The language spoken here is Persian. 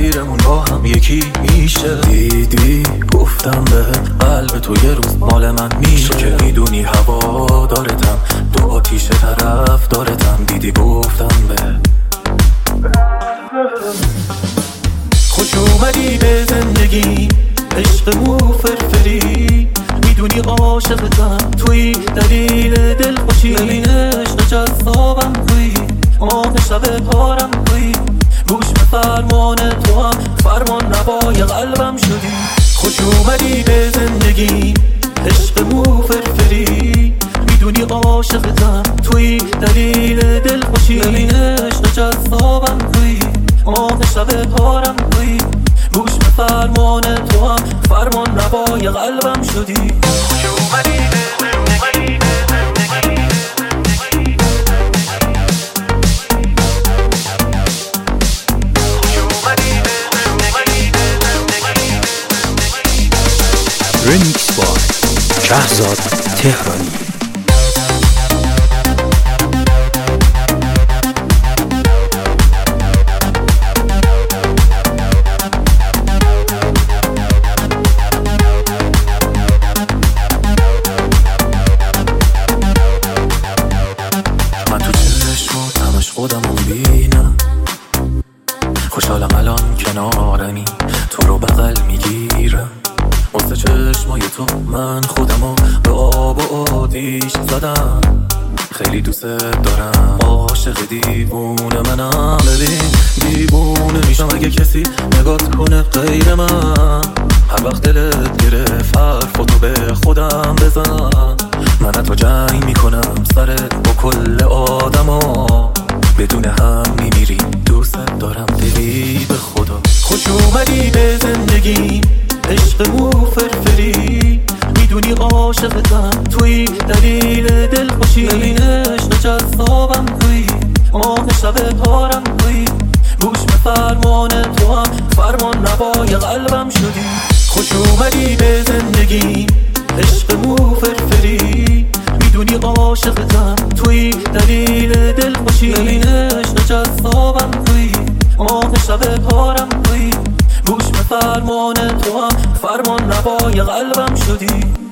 مسیرمون با هم یکی میشه. دیدی گفتم به قلب تو یه روز مال من میشه، که میدونی هوا دارتم، دو آتیش طرف دارتم. دیدی گفتم به خوش اومدی به زندگی، عشق فرفری، میدونی عاشقتم توی دلیل دل خوشی. ببینش نجذابم توی آه شب پارم توی، گوش به فرمان تو هم فرمان نوای قلبم شدی. خوش اومدی به زندگی، عشق فرفری، میدونی عاشقتم توی دلیل دل خوشی. ببینش نجذابم توی آه شب پارم توی، گوش به فرمان تو هم فرمان نوای قلبم شدی. خوش اومدی به زندگی، رمیکس با شهزاد تهرانی. من تو چشمات همش خودمو میبینم، خوشحالم الان کنارمی، تو رو بغل میگیرم. واسه چشمای تو من خودمو به آب و آتیش زدم. خیلی دوست دارم، عاشق دیوونه منم. ببین دیوونه میشم اگه کسی نگات کنه غیر من. هر وقت دلت گرفت حرفاتو به خودم بزن. من تو جنگ میکنم سرت با کل آدما، بدون هم میمیریم. دوست دارم دلی به خدا. خوش اومدی به زندگی، عشق فرفری، میدونی عاشقتم توی دلیل دل خوشی. ببینش نجذابم توی آه شب پارم توی، گوش به فرمان تو هم فرمان نوای قلبم شدی. خوش اومدی به زندگی، عشق فرفری، میدونی عاشقتم توی دلیل دل خوشی. ببینش نجذابم توی آه شب پارم توی، گوش به فرمان تو هم فرمان نوای قلبم شدی.